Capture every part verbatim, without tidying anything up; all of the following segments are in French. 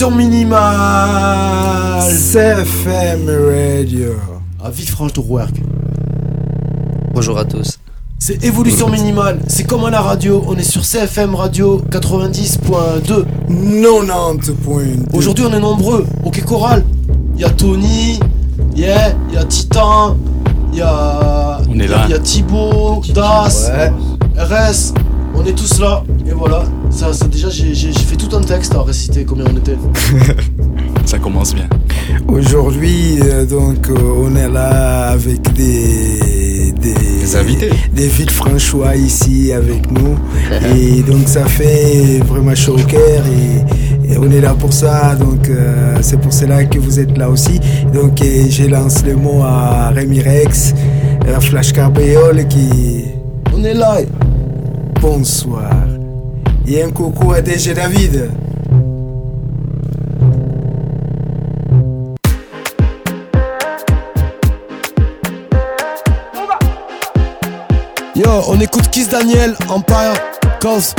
Évolution minimale. C F M Radio. À Villefranche de Rouergue. Bonjour à tous. C'est Évolution minimale. C'est comme à la radio. On est sur C F M Radio quatre-vingt-dix point deux. quatre-vingt-dix point deux. Aujourd'hui, on est nombreux. Ok, Choral. Il y a Tony. Yeah. Il y a Titan. Il y a. On est là. Il y a Thibaut. Das. Ouais. R S. On est tous là. Et voilà. Ça, ça déjà, j'ai, j'ai, j'ai fait tout un texte à réciter combien on était. Ça commence bien. Aujourd'hui, euh, donc, euh, on est là avec des des, des invités, des Villefranchois ici avec nous. Et donc, ça fait vraiment chaud au cœur. Et, et on est là pour ça. Donc, euh, c'est pour cela que vous êtes là aussi. Donc, et je lance le mot à Rémi Rex, à Flash Carbéole qui. On est là. Bonsoir. Et un coucou à D J David. Yo, on écoute Kiss Daniel, Empire, Cause.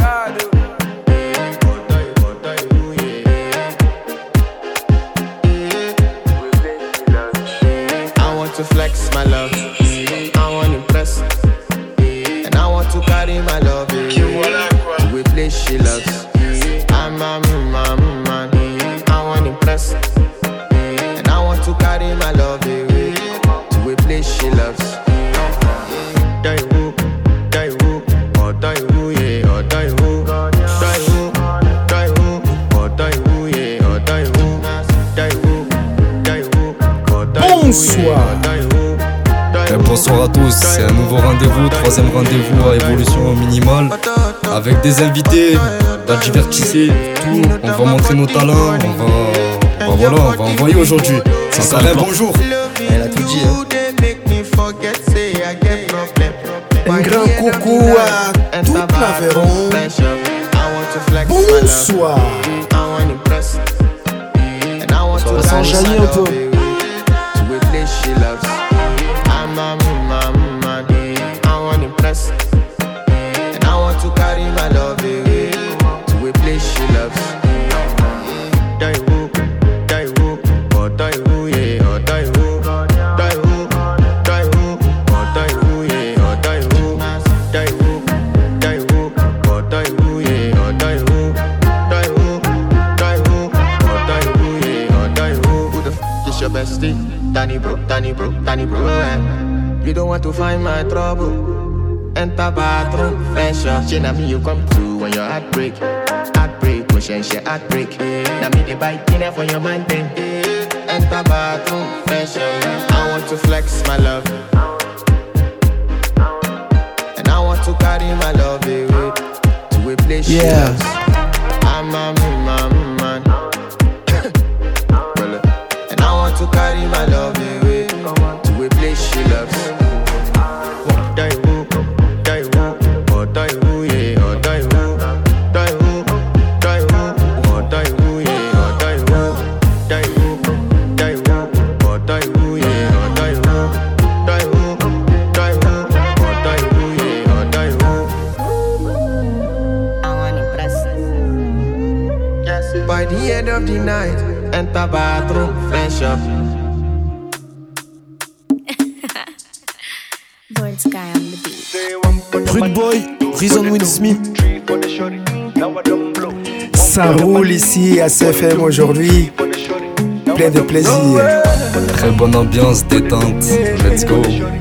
I want to flex my love, I want to impress, and I want to carry my love to a place she loves. I'm a man, man, I want to impress, and I want to carry my love to a place she loves. Die woo, die woo, oh die woo, yeah, oh die woo, die woo, die woo, oh die woo, yeah, oh die woo, die woo, die woo, oh die woo. Bonsoir. Et bonsoir à tous, c'est un nouveau rendez-vous, troisième rendez-vous à Évolution minimale, avec des invités, d'un divertissé, tout. On va montrer nos talents, on va, on va, voilà, on va envoyer aujourd'hui. C'est ça, un bonjour. Elle a tout dit. Hein. Un grand coucou à tout l'Aveyron. Bonsoir. Ça s'enjaillit un peu. Danny bro, Danny bro, Danny bro, eh. You don't want to find my trouble. Enter bathroom, fresh up. She na me you come to when your heart break. Heartbreak, pushing she heartbreak. Na me the bite in for your man thing. Enter bathroom, fresh up. I want to flex my love, and I want to carry my love away to a place she Yeah. loves. I'm a man, man. To carry my love away to a place she loves. Die woo, die woo, oh die woo, yeah, oh die woo, die woo, die woo, oh die woo, yeah, oh die woo, die woo, die woo, oh die woo, yeah, oh die woo, die woo, die woo, oh die woo, yeah, oh die woo. I want to impress. Yes. By the end of the night, enter bathroom, fresh up. Rude Boy, Reason Will Smith. Ça roule ici à C F M aujourd'hui. Plein de plaisir. Très bonne ambiance, détente. Let's go.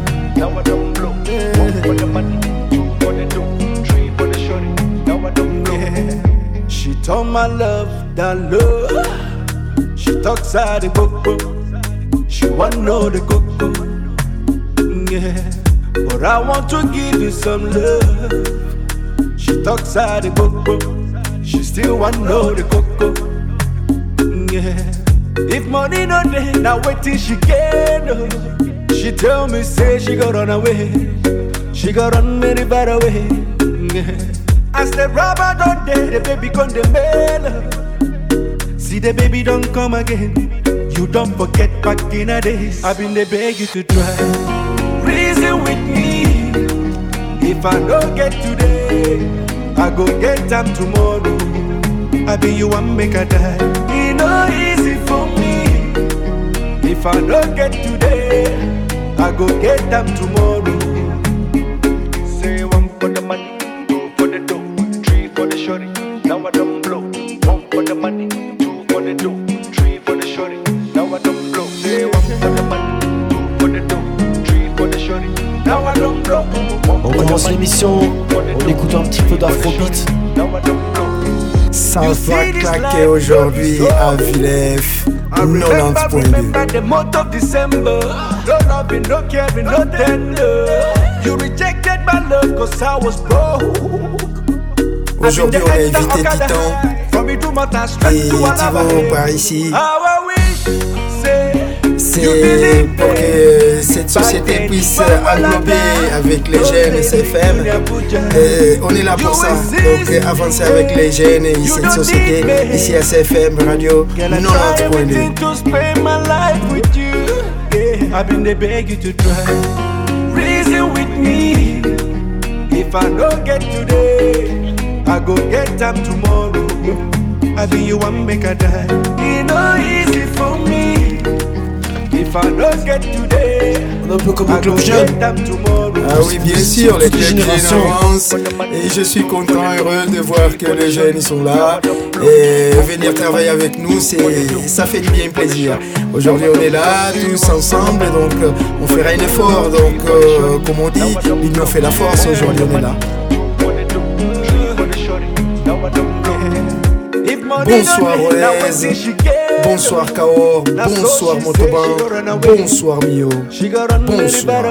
She told my love that love. She talks out the coco. She want know the coco. Yeah, but I want to give you some love. She talks out the coco. She still want know the coco. Yeah, if money no day, now wait till she get no. She tell me say she got run away. She got run very far away. Yeah. As the rubber don't day, the baby come the mail. See the baby don't come again. You don't forget back in the days. I've been there beg you to try. Reason with me. If I don't get today, I go get time tomorrow. I be you one make a die. It no easy for me. If I don't get today, I go get them tomorrow. Say one for the money, two for the dough, three for the shorty. Now I don't blow. One for the money, two for the dough, three for the shorty. Now I don't blow. Say one for the money, two for the dough, three for the shorty. Now I don't blow. On commence l'émission, on écoute un petit peu d'afrobeat. Ça va claquer aujourd'hui à Villef, quatre-vingt-dix point deux. The month of December, no loving, no caring, no tender. You rejected my love cause I was broke. Aujourd'hui on a invité Titan et Thibaut par ici. C'est pour que cette société puisse englober avec les jeunes S F M. Et on est là pour ça, donc avancer avec les jeunes et cette société ici à S F M Radio quatre-vingt-dix point deux. I've been there beg you to try. Reason with me. If I don't get today, I go get them tomorrow. I be you one make a die. It no easy for me. If I don't get today, on est un peu comme le I club go jeune. get them tomorrow. Ah oui, bien sûr, les Toutes les clubs générations. avancent et je suis content, heureux de voir que les jeunes ils sont là et venir travailler avec nous, c'est, ça fait du bien plaisir. Aujourd'hui on est là tous ensemble, donc euh, on fera un effort, donc euh, comme on dit, l'union fait la force, aujourd'hui on est là. Bonsoir Olaise, bonsoir Kaor, bonsoir Motoban, bonsoir Mio, bonsoir.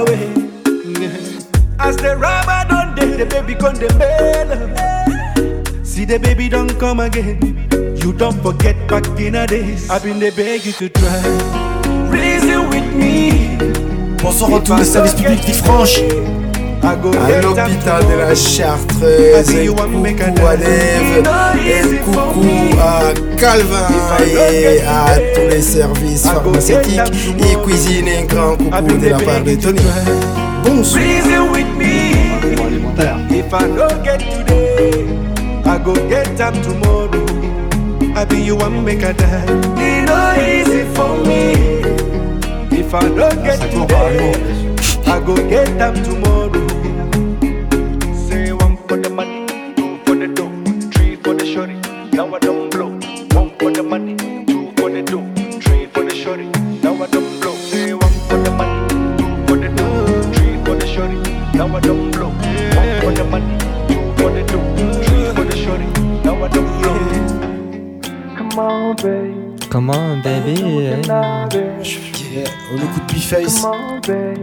As the rubber don't dead, the baby come the mail. See the baby don't come again. You don't forget back in a days. I've been the beg you to try. Reason with me. Bonsoir à tous les services publics d'Ifranche. À l'hôpital de la Chartreuse, un coucou à Neve, un coucou à Calvin et à tous les services pharmaceutiques et cuisine, un grand coucou de la part de Tony. Bonsoir. Reason with me. If I don't get today, I go get them tomorrow. I be you one make a die. It no easy for me. If I don't get today, I go get them tomorrow. Say one for the money, two for the dough, three for the shorty. Now I don't blow. One for the money, two for the dough, three for the shorty. Now I don't blow. Say one for the money, two for the dough, three for the shorty. Now I don't blow. One for the money, two for the dough, three for the shorty. Now I don't blow. Come on, baby. Come on, baby. Yeah, on écoute P-Face. Come on, baby.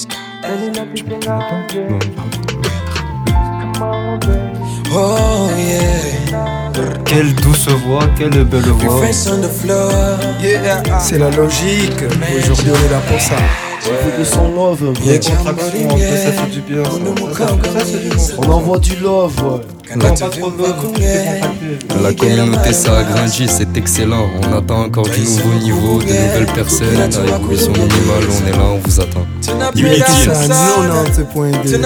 Oh yeah. Quelle douce voix, quelle belle voix. C'est la logique, aujourd'hui on est là pour ça. On veut de son love. Les contractions, un peu, ça fait du bien. Ça, ça c'est du bon. On envoie du love, ouais. La, la communauté ça agrandit, c'est excellent. On attend encore du nouveau niveau, de nouvelles personnes à évolution minimale. On est là, on vous attend. Unity ça, quatre-vingt-dix point deux.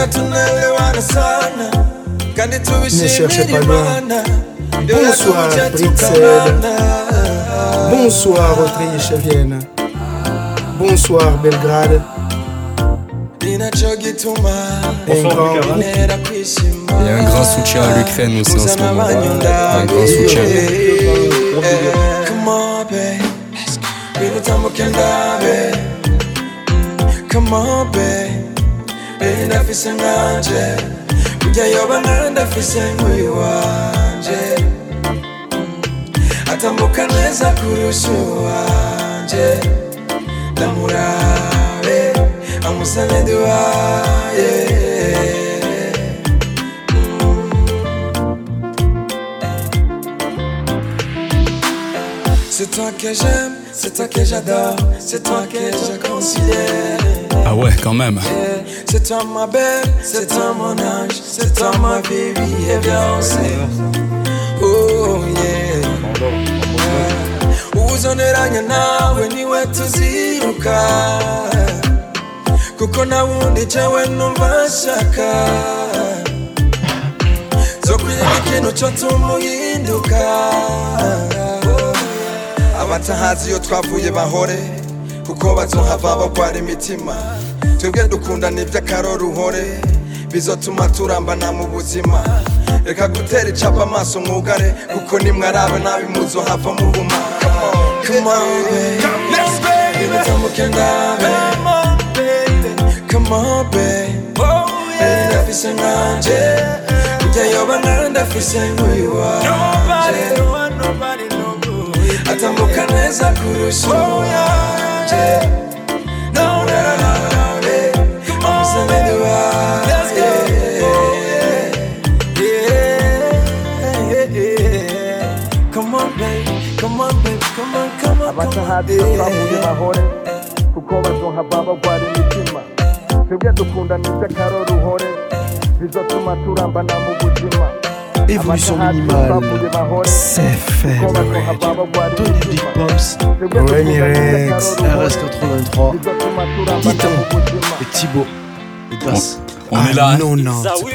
Ne cherchez pas loin. Bonsoir Bruxelles. Bonsoir Autriche Vienne. Bonsoir Belgrade. Un grand groupe. Et un grand soutien à l'Ukraine aussi en ce moment. Un grand soutien. Come on, babe. Bino tambo kenda, babe. Come on, babe. Baby, ndafise nganje. Ujya yoba ndafise ngwi wanje. Atambuka neza kurusha wanje. Ndamurabe, amusane duaye. C'est toi que j'aime, c'est toi que j'adore, c'est toi que je considère. Ah ouais, quand même. Yeah. C'est toi ma belle, c'est toi mon ange, c'est toi ma baby, et bien on sait. Oh yeah. Uzonderanya nawe niwe tuziruka, kuko na wundi jewe numva nshaka. Zokwiga ikintu cyo tumuhinduka. abatahazi iyo twavuye bahore kuko bazohava bagwara imitima twebwe dukundana iby'akaroruhore bizotuma turambana mu buzima reka gutera icapa amaso mwugare kuko nimwe arabe nabi muzohava mubuma Come on, baby. Let's go. Come on, baby. Come on, baby. Oh, yeah. Ndafise nanje. Ujya yoba nara ndafise nk'uyiwanje. Nobody know, nobody know. Atambuka neza kurusha uwanje. No, no, no, no, baby. Amuseme duwa. Let's go. Yeah, yeah, yeah. Come on, baby. Come on, baby. Come on, come on. abatahazi twavuye bahore kuko bazohava bagwara imitima twebwe dukundana iby'akaroruhore bizotuma turambana mu buzima Évolution minimale, c'est fait, Tony Big Pops, Rémi Rex, R S quatre-vingt-trois, Titan et Thibaut et Das. On est là. Non, non,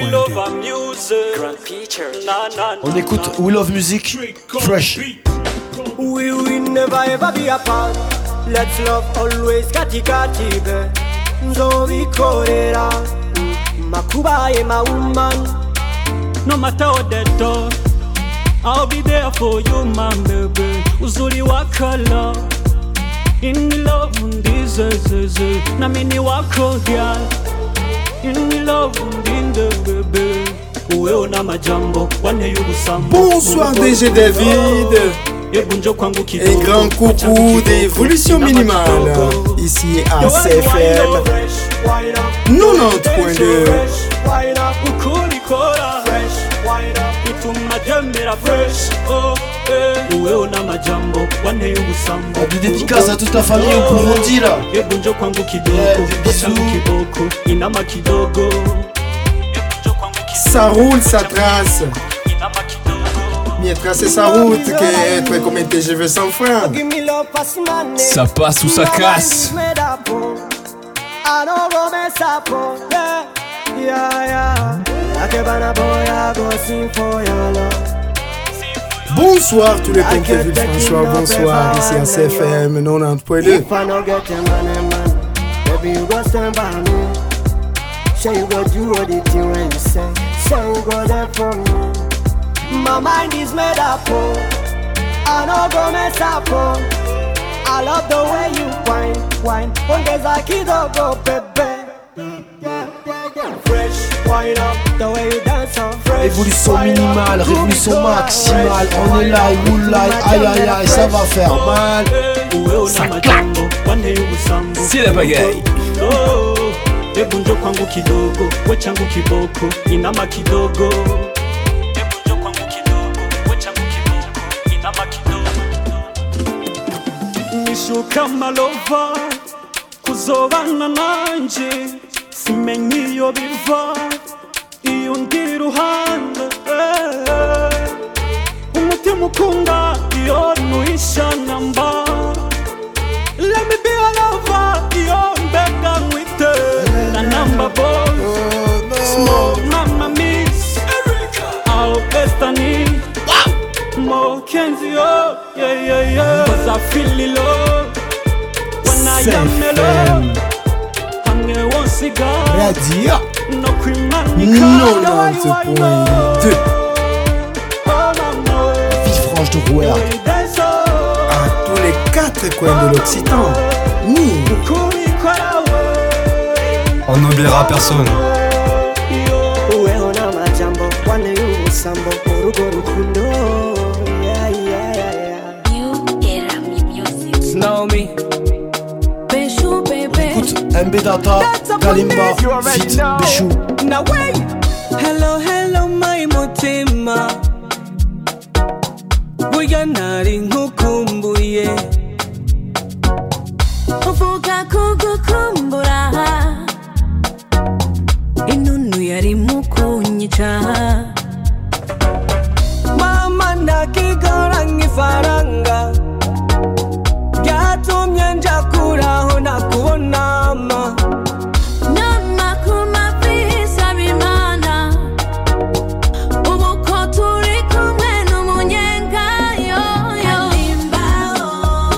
On écoute We Love Music, Fresh. We will never ever be apart. Let's love always katika tibe. Nzobikorera makubaye ma woman. No matter what they do, I'll be there for you, my baby. Uzuri wa color in love ndize na mini wako girl. In love ndinde baby. Uwe una majambo wane yugusambo. Bonsoir D J David et grand coucou d'Évolution Minimale. Ici à C F M quatre-vingt-dix point deux. Des dédicaces à toute la famille au Burundi là. Ça roule, ça trace. Mieux tracer sa route que être comme un T G V sans frein. Ça passe ou ça casse. Bonsoir tous les pompiers Villefranchois, bonsoir ici à C F M quatre-vingt-dix point deux. Say you go do what it you when you say. Say you go there for me. My mind is made up, oh. I no go mess up, oh. I love the way you whine, whine. One day's like it don't go, baby. Yeah, yeah, yeah. Fresh, wind up, the way you dance on fresh. Évolution minimale, révolution maximale. On est là, oulai, aïe aïe aïe, ça va faire mal. Ça claque. C'est la pagaille. Hebu njo kwangu kidogo, we changu kiboko, inama kidogo. Hebu njo kwangu kidogo, we changu kiboko, inama kidogo. Nishuka malova, kuzobana nanje, simenye iyo biva, iyo ndi ruhande. Umutima ukunda, iyo nuisha namba. Let me be a lover, iyo mbega mwite. Na number boy, small mama miss, our destiny. More Kenzie, oh, yeah, yeah, yeah. Cause I feel low when I am alone. Hang one cigar, Radio no cream man, quatre-vingt-dix point deux. Villefranche de Rouergue. À tous les quatre coins de l'Occitan. Ni. On n'oubliera personne. Snowmy. Écoute M B Data, Kalimba, Fit, Béchou. Hello, hello, my mutima. Buyanari nkukumbuye. Uvuga kugukumbura. Inunu yari mukunyica. Mama nakigora ngifaranga. Gatumye njakuraho nakubonama. Nama kumafisa bimana. Ubu ko turi kumwe n'umunyenga yo yo. Kalimba oh.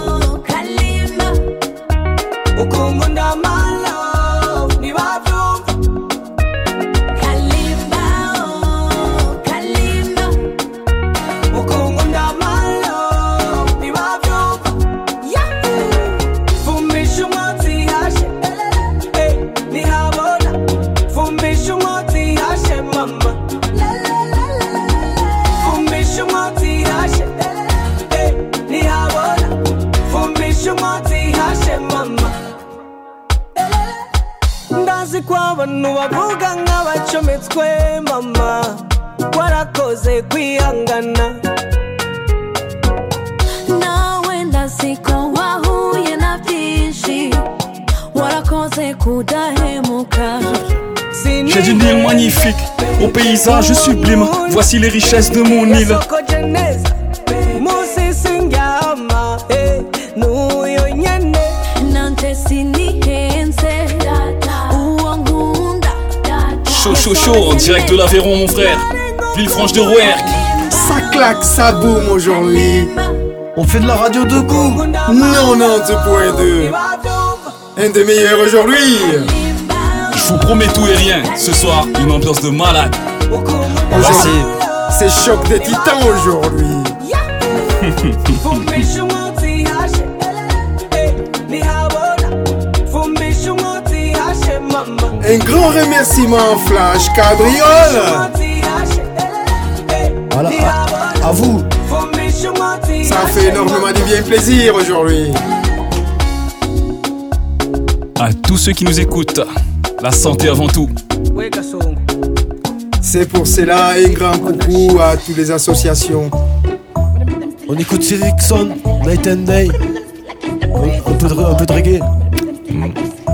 ukungunda my love ni wavyumva kalimba oh kalimba ukungunda my love ni wavyumva fumisha umwotsi hashe eh ni habona fumisha umwotsi hashe mama fumisha umwotsi hashe eh ni habona fumisha umwotsi hashe mama ndazi kwa abantu bavuga nk'abacometswe mama warakoze kwihangana nawe ndazi ko wahuye na byinshi warakoze kudahemuka. J'ai d'une île magnifique, au paysage sublime. Voici les richesses de mon île. Chaud, chaud, chaud, en direct de l'Aveyron, mon frère. Villefranche de Rouergue. Ça claque, ça boum aujourd'hui. On fait de la radio de goût. quatre-vingt-dix point deux. Un des meilleurs aujourd'hui. Je vous promets tout et rien. Ce soir, une ambiance de malade. Voici. C'est choc des titans aujourd'hui. Un grand remerciement Flash Cabriole. Voilà, à, à vous. Ça fait énormément de bien plaisir aujourd'hui. À tous ceux qui nous écoutent, la santé avant tout. C'est pour cela un grand coucou à toutes les associations. On écoute Sirikson, Night and Day. Un peu de, un peu de reggae. Mm.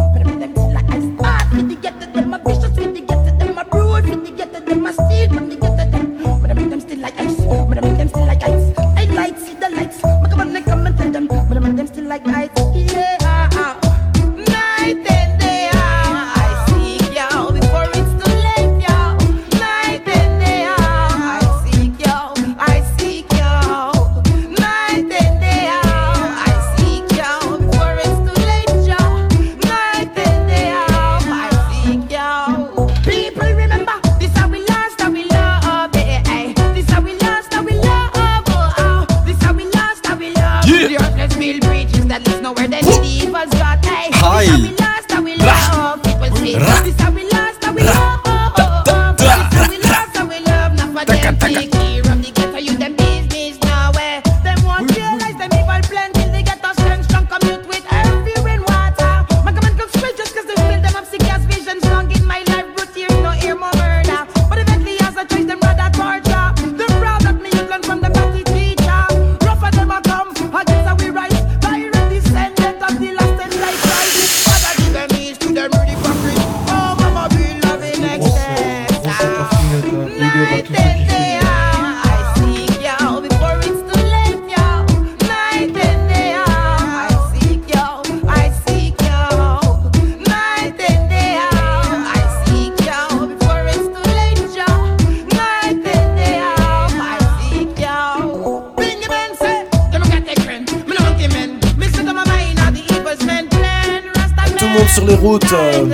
Sur les routes, euh...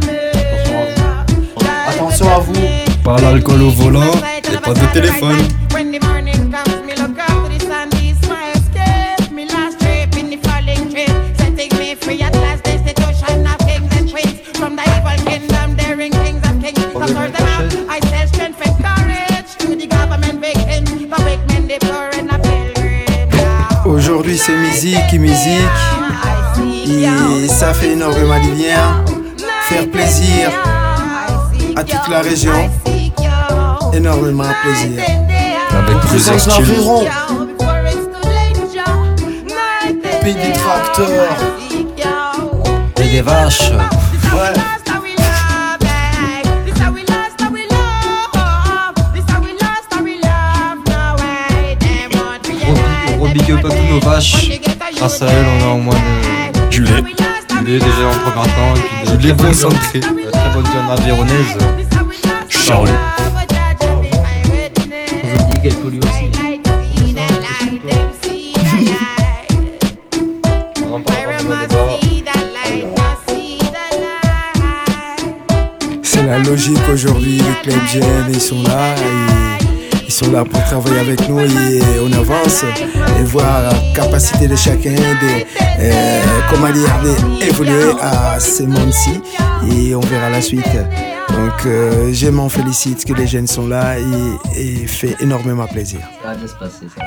attention à vous. Pas l'alcool au volant et pas de téléphone. Aujourd'hui c'est musique et musique. Et ça fait énormément de bien, faire plaisir à toute la région, énormément plaisir. Avec plusieurs styles. Pays du tracteur et des vaches. Ouais. Gros big up à tous nos vaches. Grâce à elles, on a au moins de... du lait. Du lait déjà en trop temps et puis de, du lait concentré. Très bonne viande avéronaise. Charles. Vous oubliez qu'elle pollue aussi. On rentre pas dans le débat. la logique aujourd'hui, les clubs jeunes, ils sont là. Et ils sont là pour travailler avec nous et on avance et voir la capacité de chacun de, euh, comment dire, d'évoluer à ce monde-ci et on verra la suite. Donc euh, je m'en félicite que les jeunes sont là et, et fait énormément plaisir. Ça va bien se passer ça.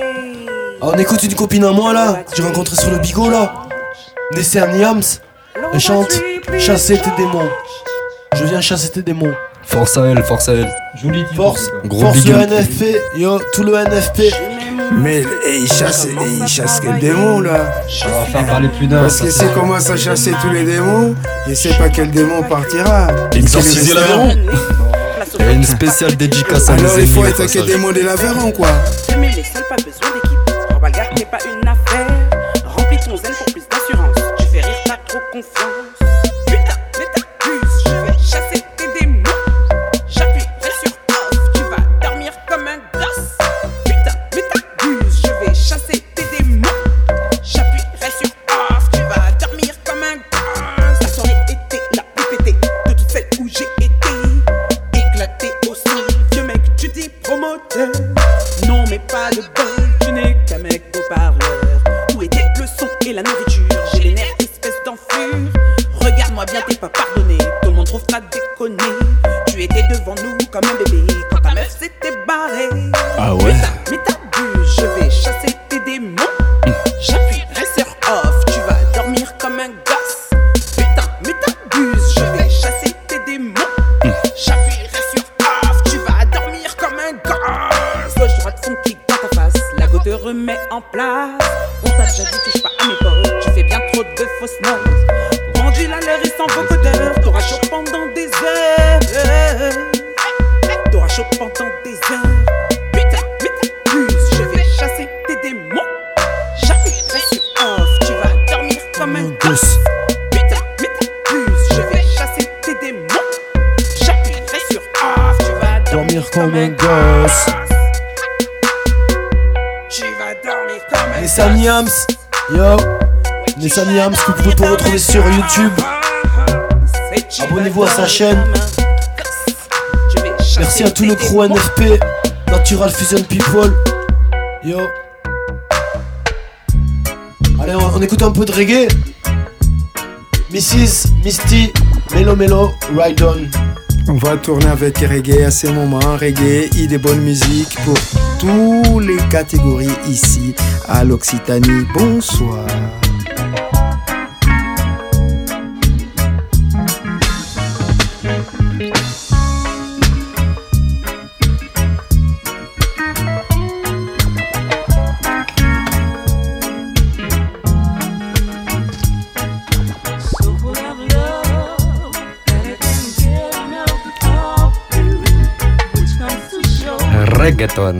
Ah, on écoute une copine à moi là, que j'ai rencontrée sur le bigot là. Nessa Niams, elle chante Chasser tes démons. Je viens chasser tes démons. Force à elle, force à elle. Joli titre. Force, Gros force big le up. N F P, yo, tout le N F P. Mais et il chasse, et il chasse quel démon là? On va faire parler plus d'un. Parce que s'il commence à chasser tous les démons, je sais pas quel démon partira. Exorciser l'Aveyron. Il y a une spéciale dédicace à Alors nos il faut ennemis, être au que passage. démon de l'Aveyron quoi. Aimer les seuls, pas besoin d'équipe. Rebagarde n'est pas une affaire. Remplis ton zen pour plus d'assurance. Tu fais rire, t'as trop confiance. Putain, mais t'abuses, je vais chasser tes démons. J'appuierai sur off, tu vas dormir comme un gosse. Putain, mais t'abuses, je vais chasser tes démons. J'appuierai sur off, tu vas dormir comme un gosse. La soirée était la plus pétée de toutes celles où j'ai été. Éclaté au sol, vieux mec, tu dis promoteur. Non, mais pas de bol, tu n'es qu'un mec au parleur. Où était le son et la nourriture? J'ai les nerfs, espèce d'enflure. Regarde-moi bien, t'es pas pardonné. Tout le monde trouve t'as déconné. Tu étais devant nous comme un bébé quand ta meuf s'était barrée. Ah ouais? Putain, mais t'abuses, je vais chasser tes démons. J'appuierai sur off, tu vas dormir comme un gosse. Putain, mais t'abuses, je vais chasser tes démons. J'appuierai sur off, tu vas dormir comme un gosse. Gauche, droite, son kick dans ta face, la go te remet en place. On t'a déjà dit, touche pas à mes potes, tu fais bien trop de fausses notes. Rendu la leur et sans vocodeur, t'auras chaud pendant des heures. T'auras chaud pendant des heures. Putain, mais t'abuses, je vais chasser tes démons. J'appuierai sur off, tu vas dormir comme un gosse. Putain, mais t'abuses, je vais chasser tes démons. J'appuierai sur off, tu vas Dormir comme un gosse. Tu vas dormir comme un Nessa Niams, yo. Nessa Niams que vous pouvez retrouver sur YouTube. Abonnez-vous à sa chaîne. Merci à tout le crew N F P, Natural Fusion People. Yo. Allez, on, on écoute un peu de reggae. missus Misty, Melo Melo, Ride On. On va tourner avec reggae à ce moment. Reggae et des bonnes musiques pour toutes les catégories ici à l'Occitanie. Bonsoir. Reggaeton.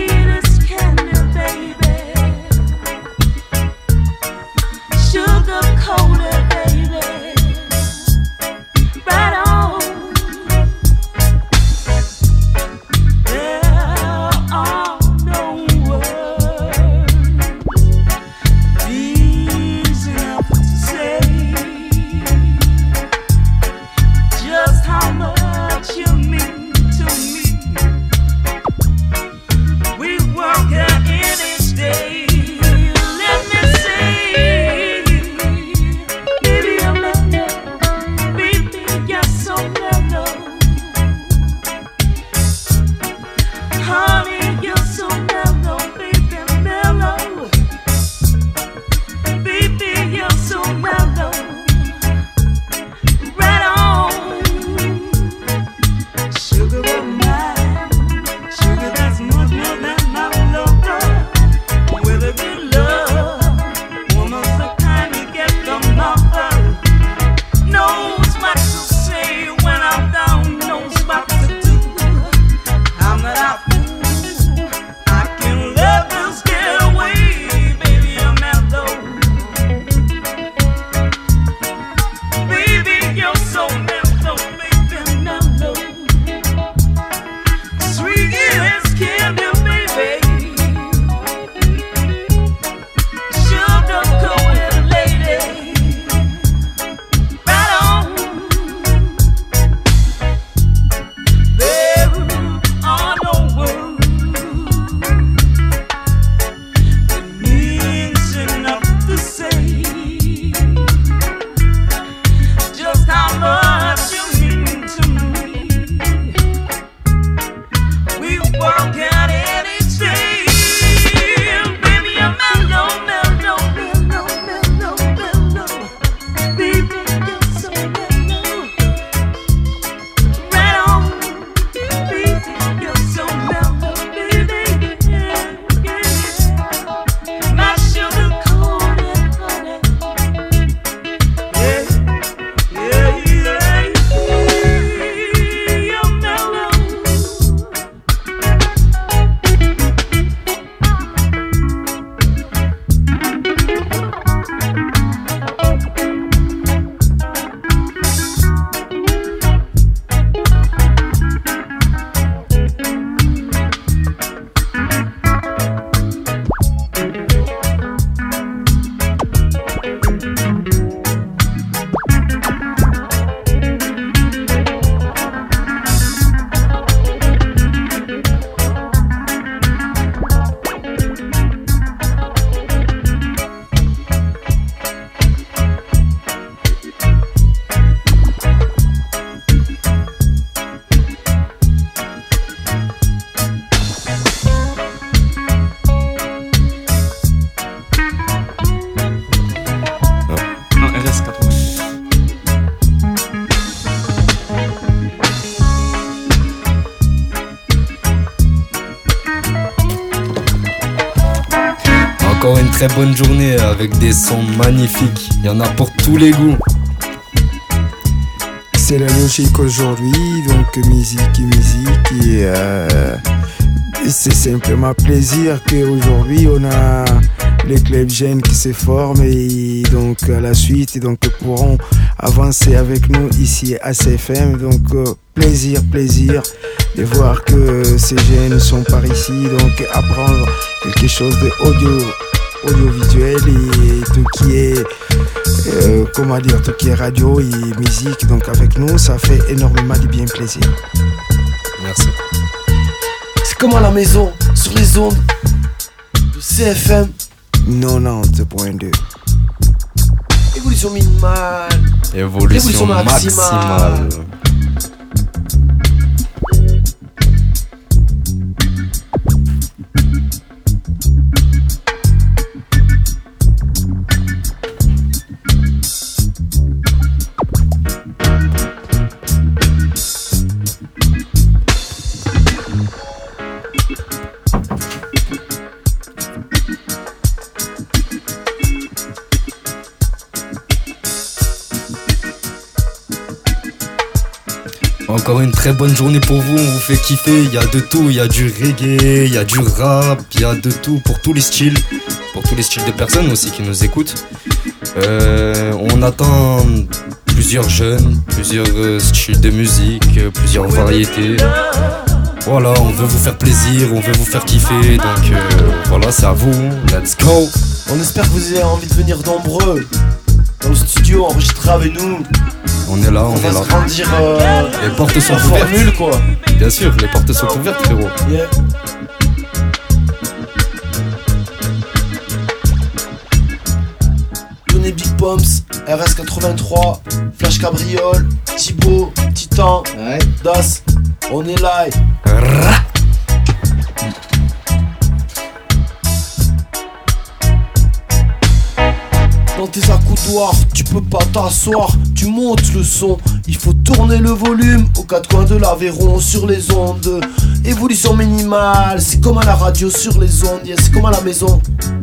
Sugar Encore une très bonne journée avec des sons magnifiques. Il y en a pour tous les goûts. C'est la logique aujourd'hui, donc musique et musique. Et euh, c'est simplement plaisir qu'aujourd'hui on a les clubs jeunes qui se forment et donc à la suite et donc pourront avancer avec nous ici à C F M. Donc euh, plaisir, plaisir de voir que ces jeunes sont par ici, donc apprendre quelque chose de audio, audiovisuel et tout qui est euh, comment dire, tout qui est radio et musique. Donc avec nous, ça fait énormément de bien plaisir. Merci. C'est comme à la maison, sur les ondes de C F M quatre-vingt-dix point deux. Évolution minimale. Évolution, Évolution maximale. maximale. Encore une très bonne journée pour vous, on vous fait kiffer, il y a de tout, il y a du reggae, il y a du rap, il y a de tout pour tous les styles, pour tous les styles de personnes aussi qui nous écoutent. Euh, on attend plusieurs jeunes, plusieurs euh, styles de musique, euh, plusieurs variétés. Voilà, on veut vous faire plaisir, on veut vous faire kiffer, donc euh, voilà, c'est à vous, let's go. On espère que vous avez envie de venir nombreux dans le studio enregistrer avec nous. On est là, on, on est là. Grandir, euh, les portes sont ouvertes. Formule, quoi. Bien sûr, les portes sont ouvertes, frérot. Yeah. Johnny Big Pumps, R S quatre-vingt-trois, Flash Cabriole, Thibaut, Titan, ouais. Das, on est live. Dans tes accoudoirs, tu peux pas t'asseoir, tu montes le son, il faut tourner le volume aux quatre coins de l'Aveyron sur les ondes. Évolution minimale, c'est comme à la radio sur les ondes, yeah, c'est comme à la maison.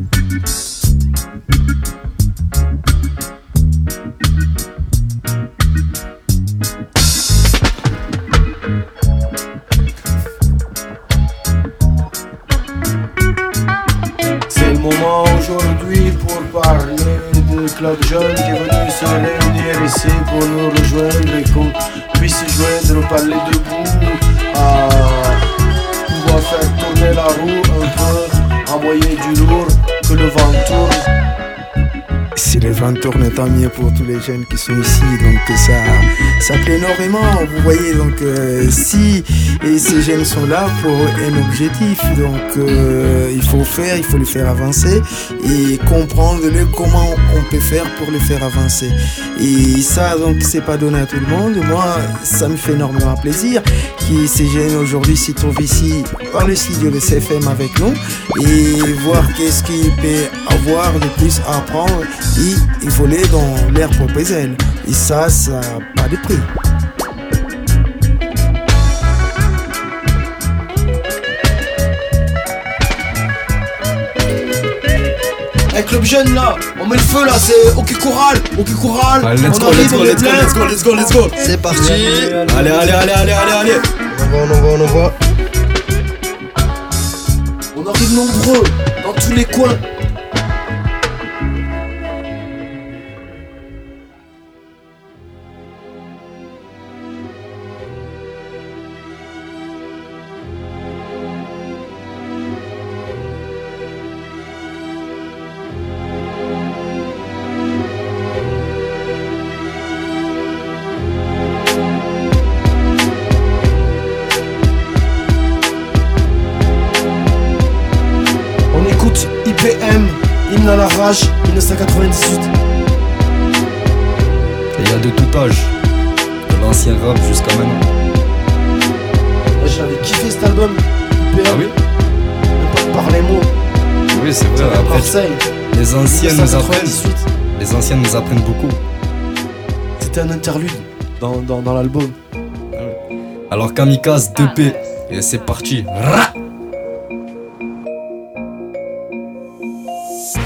C'est le moment aujourd'hui pour parler de club jeune qui est venu se réunir ici pour nous rejoindre et qu'on puisse se joindre, parler debout, à pouvoir faire tourner la roue un peu, envoyer du lourd, que le vent tourne. Si le vent tourne, tant mieux pour tous les jeunes qui sont ici, donc ça, ça plaît énormément. Vous voyez, donc euh, si et ces jeunes sont là pour un objectif, donc euh, il faut faire, il faut les faire avancer et comprendre le comment on peut faire pour les faire avancer. Et ça, donc c'est pas donné à tout le monde. Moi, ça me fait énormément plaisir que ces jeunes aujourd'hui s'y trouvent ici dans le studio de C F M avec nous et voir qu'est-ce qu'il peut avoir de plus à apprendre et voler dans l'air propre ailes. Et ça, ça n'a pas de prix. Avec Club Jeune là, on met le feu là, c'est OK Choral, OK Choral. Allez, let's on go, arrive, let's go, on est let's go, plein. let's go, let's go, let's go. C'est parti. Allez, allez, allez, allez, allez, allez. On envoie, on envoie, on envoie. On arrive nombreux, dans tous les coins. I P M, hymne à la rage, dix-neuf cent quatre-vingt-dix-huit. Et il y a de tout âge, de l'ancien rap jusqu'à maintenant. Moi j'avais kiffé cet album, I P M. Ah oui? Même pas par les mots. Oui, c'est vrai, après Marseille, les anciens nous apprennent. Les anciens nous apprennent beaucoup. C'était un interlude dans, dans, dans l'album. Alors Kamikaze deux P, et c'est parti.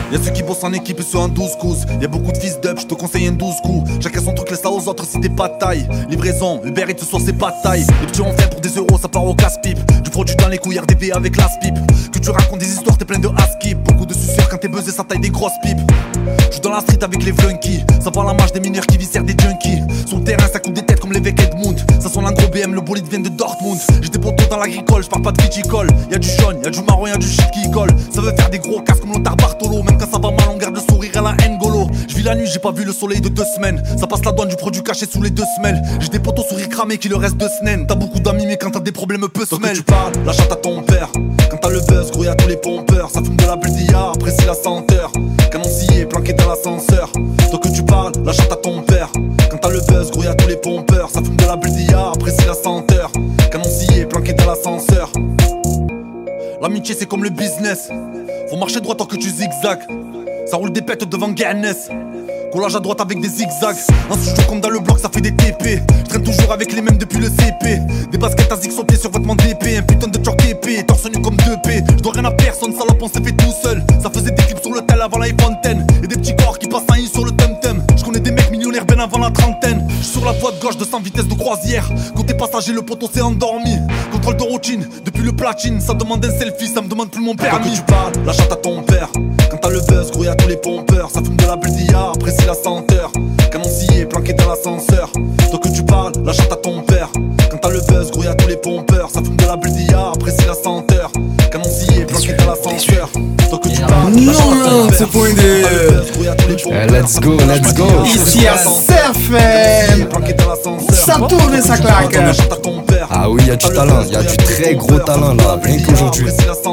Y'a ceux qui bossent en équipe et ceux en douze coups. Y'a beaucoup de fils d'up, je te conseille un douze coups. Chacun son truc, laisse ça aux autres si t'es pas de taille. Livraison, Uber et ce soir c'est pas de taille. Les petits on fait pour des euros, ça part au casse-pipe. Du produit dans les couilles, R D V avec l'as-pipe. Que tu racontes des histoires, t'es plein de ass-skip. Beaucoup de suceurs quand t'es buzzé, ça taille des grosses pipes. J'suis dans la street avec les flunkies. Ça parle la marche des mineurs qui viscèrent des junkies. Sur le terrain, ça coupe des têtes comme l'évêque Edmund. Ça sent un gros B M, le bolide vient de Dortmund. J'ai des poteaux dans l'agricole, j'parle pas de viticole. Y'a du jaune, y'a du marron, y'a du shit qui colle. Ça veut faire des gros casques comme l'Ontar Bartolo. Même quand ça va mal, on garde le sourire à la N'Golo. J'vis la nuit, j'ai pas vu le soleil de deux semaines. Ça passe la douane du produit caché sous les deux semelles. J'ai des poteaux sourires cramés qui le reste deux semaines. T'as beaucoup d'amis, mais quand t'as des problèmes, peu se mêlent. Tu parles, la chatte à ton père. Quand t'as le buzz, gros, y'a tous les pompeurs. Ça fume de la buldia, apprécie la senteur. Canon scié, planqué dans l'ascenseur. Tant que tu parles, la chatte à ton père. Quand t'as le buzz, gros, y'a tous les pompeurs. Ça fume de la buldia, apprécie la senteur. Canon scié, planqué dans l'ascenseur. L'amitié c'est comme le business. Faut marcher droit tant que tu zigzags. Ça roule des pètes devant Guinness. Collage à droite avec des zigzags. Ensuite je comme dans le bloc ça fait des T P. Je traîne toujours avec les mêmes depuis le C P. Des baskets à zig sur pied sur vêtements D P. Un putain de short épais, torse nu comme deux P. Je dois rien à personne, salope on s'est fait tout seul. Ça faisait des clips sur le tel avant l'iPhone dix. Et des petits corps qui passent un i sur le tum-tum. Je connais des mecs millionnaires ben avant la trentaine. J'suis sur la voie de gauche de cent vitesse de croisière. Côté passager le poteau s'est endormi. Contrôle de routine, depuis le platine. Ça demande un selfie, ça me demande plus mon permis. Quand tu parles, la chatte à ton père. Quand t'as le buzz, gros y'a tous les pompeurs. Ça fume de la buldia, apprécie la senteur. Canon scié, planqué dans l'ascenseur. Tant que tu parles, la chatte à ton père. Quand t'as le buzz, gros y'a tous les pompeurs. Ça fume de la buldia, apprécie la senteur. Canon scié, planqué dans l'ascenseur. Tant que tu parles, la chatte à ton père. C'est point de... Let's go, let's go. Ici à Surfem. Ça tourne et ça claque. Ah oui, y'a du talent, y'a du très gros talent là, rien qu'aujourd'hui.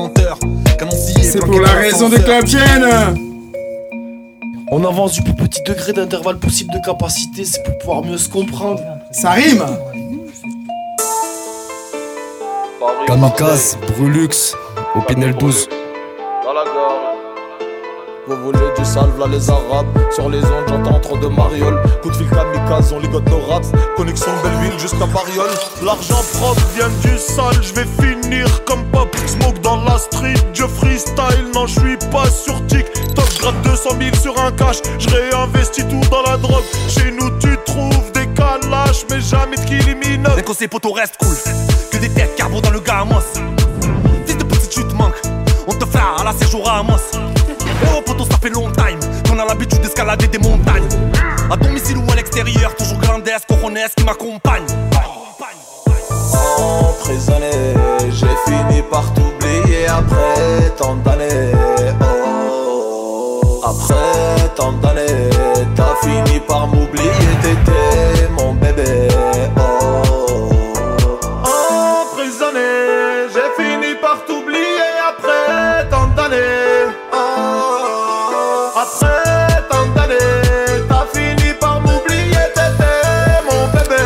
C'est pour la raison de Club Gen. On avance du plus petit degré d'intervalle possible de capacité, c'est pour pouvoir mieux se comprendre. Ça rime. Kamikaze, Brulux, Opinel douze. Dans la gorge. Vous voulez du salve, là les arabes. Sur les ondes, j'entends trop de marioles. Coup de fil kamikaze, on ligote nos raps. Connexion Belleville jusqu'à Bariol. L'argent propre vient du sale, je vais finir comme Pop Smoke dans la street. Je freestyle, non, je suis pas sur TikTok. Gratte deux cent mille sur un cash, je réinvestis tout dans la drogue. Chez nous, tu trouves des calaches, mais jamais de Kilimino. Dès qu'on ces potos restent cool, que des têtes carbo dans le gamos. Fils de petite chute manque, on te fera à la séjour à Amos. Oh poto ça fait long time qu'on a l'habitude d'escalader des montagnes. À domicile ou à l'extérieur, toujours glandesque, coronesque qui m'accompagne. Emprisonné, j'ai fini par t'oublier après tant d'années. Oh, après tant d'années, t'as fini par m'oublier, t'étais mon bébé. Oh, emprisonné, j'ai fini par t'oublier après tant d'années. Après tant d'années, t'as fini par m'oublier, t'étais mon bébé.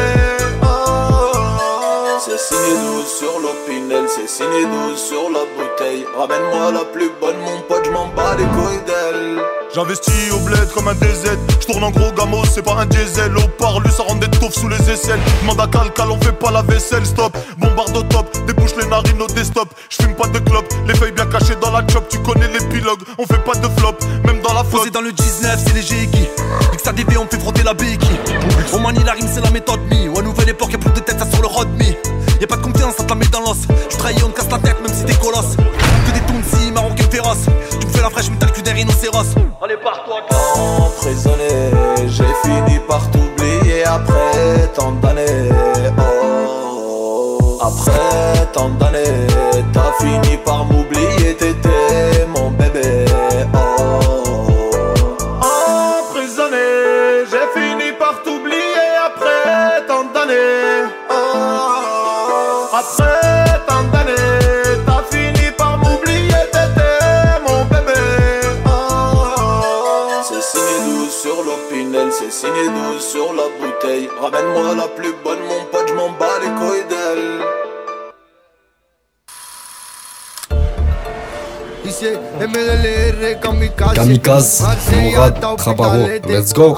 Oh, c'est signé douze sur l'opinel, c'est signé douze sur la bouteille. Ramène-moi la plus bonne, mon pote, j'm'en bats les couilles d'elle. J'investis au bled comme un D Z. J'tourne en gros gamos, c'est pas un diesel. Au parlu, ça rend des taufs sous les aisselles. Demande à Calcal, on fait pas la vaisselle, stop. Bombarde au top, débouche les narines au desktop. J'fume pas de clope, les feuilles bien cachées dans la chop. Tu connais l'épilogue, on fait pas de flop, même dans la flotte. Posé dans le dix-neuf, c'est les G-Guy. Dès que ça dévie, on fait frotter la béquille. On manie la rime, c'est la méthode mi. Ou à nouvelle époque, y'a plus de tête, ça sur le road me. Y'a pas de confiance, ça te la met dans l'os. Tu trahis, on te casse la tête, même si t'es colosse. Que des Tounsi, marocains féroces. Tu me fais la fraîche, mais t'as le cul des rhinocéros. Allez, pars-toi, emprisonné, j'ai fini par t'oublier après tant d'années. Oh, après tant d'années, t'as fini par m'oublier, t'étais mon bébé. Oh, emprisonné, j'ai fini par t'oublier après tant d'années. Oh, après tant d'années, t'as fini par m'oublier, t'étais mon bébé. Oh, c'est signé douze sur l'opinel, c'est signé douze sur la bouteille. Ramène-moi la plus bonne, mon pote, j'm'en bats les couilles d'elle. Kamikaze, Mourad, Trabaro, let's go.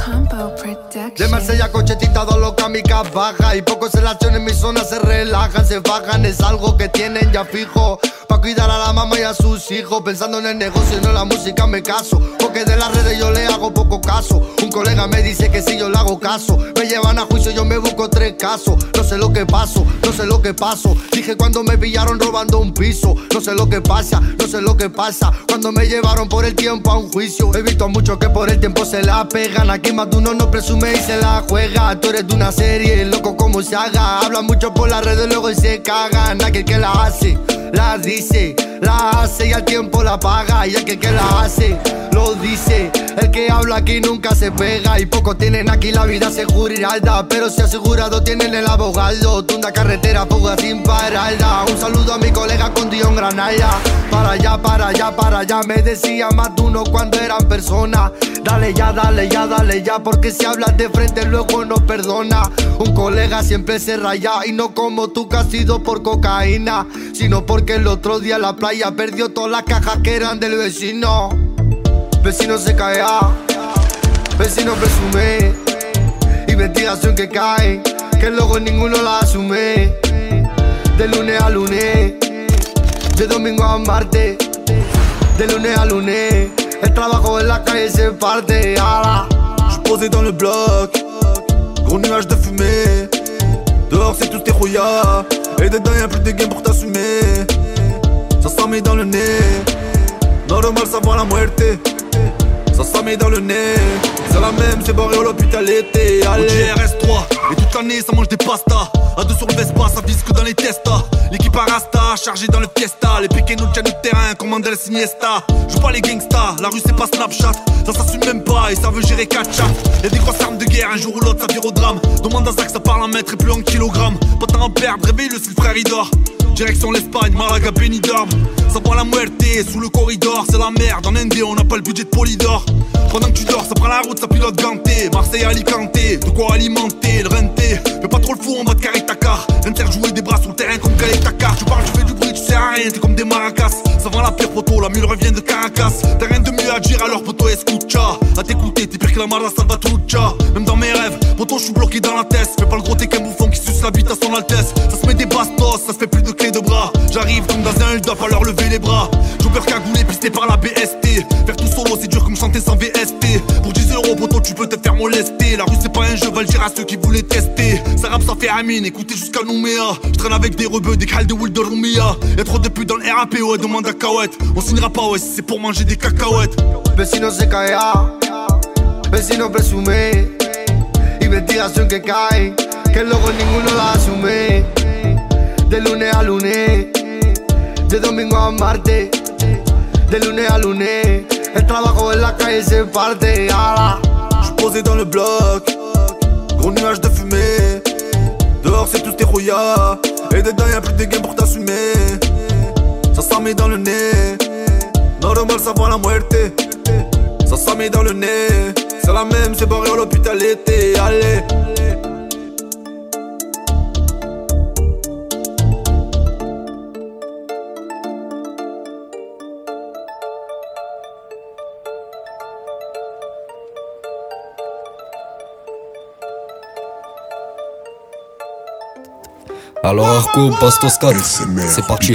De Marsella a Cochetita, dos los kamikazes baja. Y pocos en la acción en mi zona se relajan, se bajan. Es algo que tienen ya fijo, pa' cuidar a la mamá y a sus hijos. Pensando en el negocio y no en la música me caso, porque de las redes yo le hago poco caso. Un colega me dice que si yo le hago caso, me llevan a juicio, yo me busco tres casos. No sé lo que paso, no sé lo que paso. Dije cuando me pillaron robando un piso. No sé lo que pasa, no sé lo que pasa. Cuando me llevaron por el tiempo a un juicio. He visto a muchos que por el tiempo se la pegan. Aquí más de uno no presume y se la juega. Tú eres de una serie, loco como se haga. Hablan mucho por las redes, luego se cagan. Aquel que la hace, la dice, la hace y al tiempo la paga. Y aquel que la hace, lo dice. El que habla aquí nunca se pega. Y pocos tienen aquí la vida asegurada, pero si asegurado tienen el abogado. Tunda carretera, fuga sin parada. Un saludo a mi colega con Dion Granada. Para allá, para allá, para allá. Me decía más de uno cuando eran personas. Dale ya, dale ya, dale ya. Porque si hablas de frente luego no perdona. Un colega siempre se raya. Y no como tú que has sido por cocaína, sino porque el otro día en la playa perdió todas las cajas que eran del vecino. Vecino se caía, vecino presume. Investigación que cae, que luego ninguno la asume. De lunes a lunes, de domingo a martes. De lunes a lunes, el trabajo en la calle se parte. J'suis posé dans le bloc, gros nuage de fumée. Dehors c'est tous tes rouillards, et dedans y'a plus de game pour t'assumer. Ça s'en met dans le nez, normal savoir la muerte. Ça s'en met dans le nez, c'est la même, c'est barré au l'hôpitalité. Allez, au G R S trois, et toute l'année ça mange des pastas. A deux sur le Vespa, ça vise que dans les testas. L'équipe Arasta, chargée dans le Fiesta. Les pequeños tiennent le terrain, commandent la Siniesta. Joue pas les gangsters, la rue c'est pas Snapchat. Ça s'assume même pas, et ça veut gérer quatre chats. Y'a des grosses armes de guerre, un jour ou l'autre ça vire au drame. Demande à Zach, ça parle en mètres et plus en kilogrammes. Pas temps à perdre, réveille-le si le frère il dort. Direction l'Espagne, Malaga, Benidorm. Ça prend la muerte, sous le corridor, c'est la merde. En Indé, on n'a pas le budget de Polydor. Pendant que tu dors, ça prend la route, ça pilote ganté. Marseille, Alicante, de quoi alimenter le renté. Fais pas trop le fou, on va te carrer ta car. Interjouer des bras sur le terrain comme Calais ta car. Tu parles, tu fais du bruit, tu sais à rien, t'es comme des maracas. Ça vend la pire photo, la mule revient de Caracas. T'as rien de mieux à dire, alors poto escucha. À t'écouter, t'es pire que la Marla Salvatrucha. Même dans mes rêves, poto je suis bloqué dans la tête. Fais pas le gros, t'es qu'un bouffon qui suce la bite à son altesse. Ça se met des bastos, ça se fait plus de clés de bras. J'arrive comme dans un hold-up, à leur lever les bras. Jobber cagoulé, pisté par la B S T. Faire tout solo, c'est dur comme chanter sans V S T. Pour dix euros, poto, tu peux te faire molester. La rue, c'est pas un jeu, va le dire à ceux qui voulaient tester. Ça rappe, ça fait Amine, écoutez jusqu'à Nouméa. Je traîne avec des rebeux, des crâles de Will de Rumia. Y'a trop de putes dans le R A P, ouais, demande à Kawet. On signera pas, ouais, si c'est pour manger des cacahuètes. Vecino se caía, vecino presume. Investigación que cae, que luego ninguno la asume. De lunes a lunes, de domingo a martes. De lunes a lunes, el trabajo en la calle se parte. J'suis posé dans le bloc, gros nuage de fumée. Dehors c'est tous tes rouillards, et dedans y'a plus de game pour t'assumer. Ça s'en met dans le nez, normal savoir la muerte. Ça s'en met dans le nez, c'est la même, c'est barré à l'hôpitalité. Allez. Alors Arco, Bastos quatre, c'est parti.